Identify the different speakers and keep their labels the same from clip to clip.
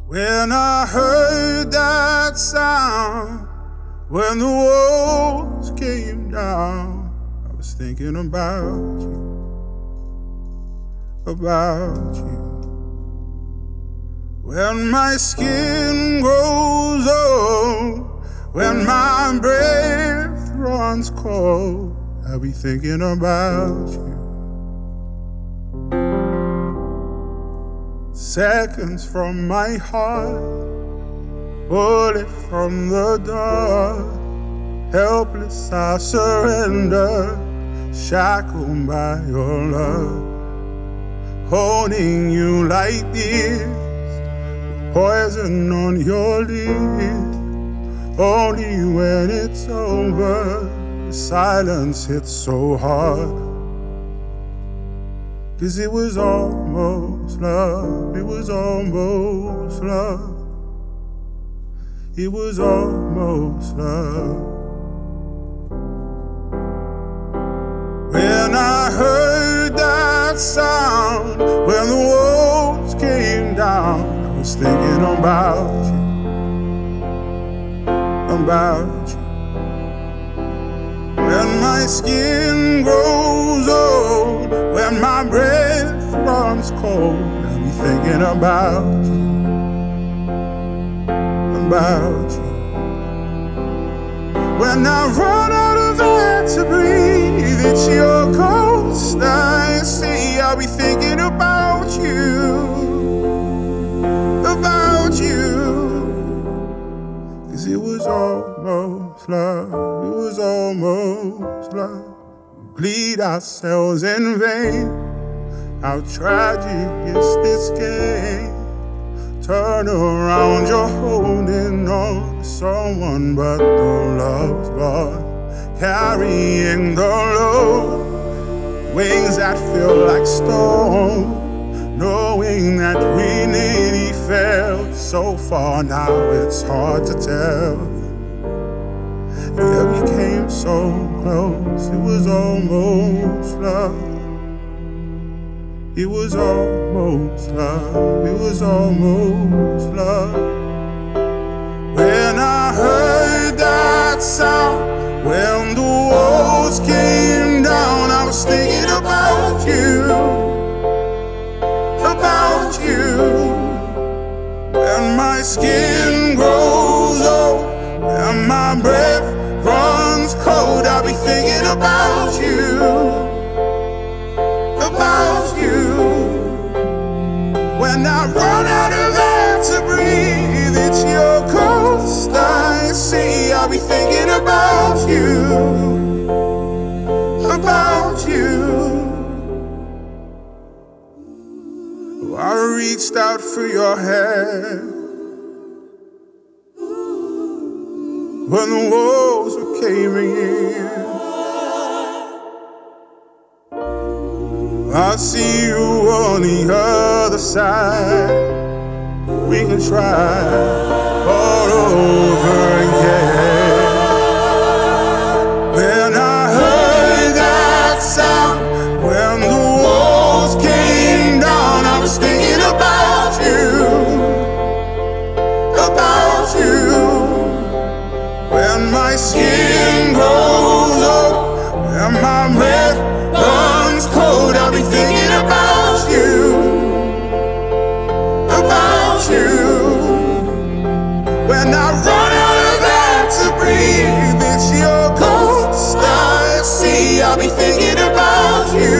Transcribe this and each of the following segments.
Speaker 1: When I heard that sound, when the walls came down, I was thinking about you, about you. When my skin grows old, when my breath runs cold, I'll be thinking about you. Seconds from my heart, bullet from the dark, helpless I surrender, shackled by your love, holding you like this, poison on your lips. Only when it's over, the silence hits so hard. 'Cause it was almost love, it was almost love, it was almost love. When I heard that sound, when the walls came down, I was thinking about you, about you. When my skin grows old, when my breath runs cold, I'll be thinking about you, about you. When I run out of air to breathe, it's your ghost I see. I'll be thinking about you, about you. 'Cause it was almost love, it was almost love. Bleed ourselves in vain. How tragic is this game? Turn around, you're holding on to someone, but the love's gone. Carrying the load, wings that feel like stone, knowing that we nearly fell so far. Now it's hard to tell. Yeah, we came so close, it was almost love, it was almost love, it was almost love. When I heard that sound, when the walls came down, I was thinking about you, about you. When my skin grows old, and my breath runs cold, I'll be thinking about you, about you. When I run out of air to breathe, it's your ghost I see. I'll be thinking about you, about you. I reached out for your hand when the walls were caving in. I see you on the other side. We can try all over again. When I heard that sound, when the walls came down, I was thinking about you, about you. When my skin grows old, when my breath runs cold, I'll be thinking about you, about you. When I run out of air to breathe, it's your ghost I see. I'll be thinking about you,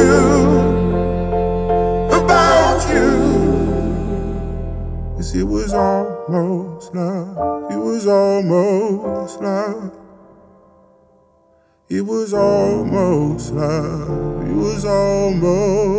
Speaker 1: about you. 'Cause it was almost love, it was almost love, it was almost love, it was almost